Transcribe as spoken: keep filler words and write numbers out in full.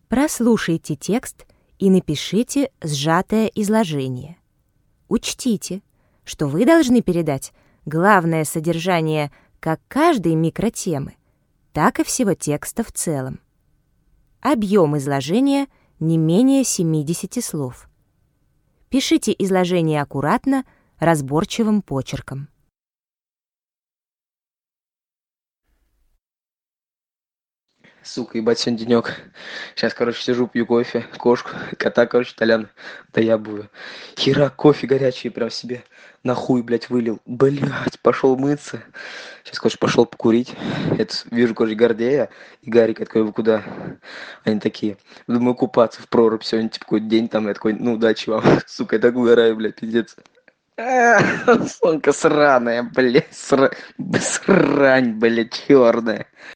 Прослушайте текст и напишите сжатое изложение. Учтите, что вы должны передать главное содержание как каждой микротемы, так и всего текста в целом. Объем изложения не менее семидесяти слов. Пишите изложение аккуратно, разборчивым почерком. Сука, ебать, сегодня денек. Сейчас, короче, сижу, пью кофе, кошку, кота, короче, Толян доябываю. Хера, кофе горячий прям себе на хуй, блядь, вылил. Блядь, пошел мыться. Сейчас, короче, пошел покурить. Это, вижу, короче, Гордея и Гарик. Я такой, вы куда? Они такие, думаю, купаться в прорубь сегодня, типа, какой-то день там. Я такой, ну, удачи вам. Сука, я так угораю, блядь, пиздец. Сука, сраная, блядь, сра... срань, блядь, черная.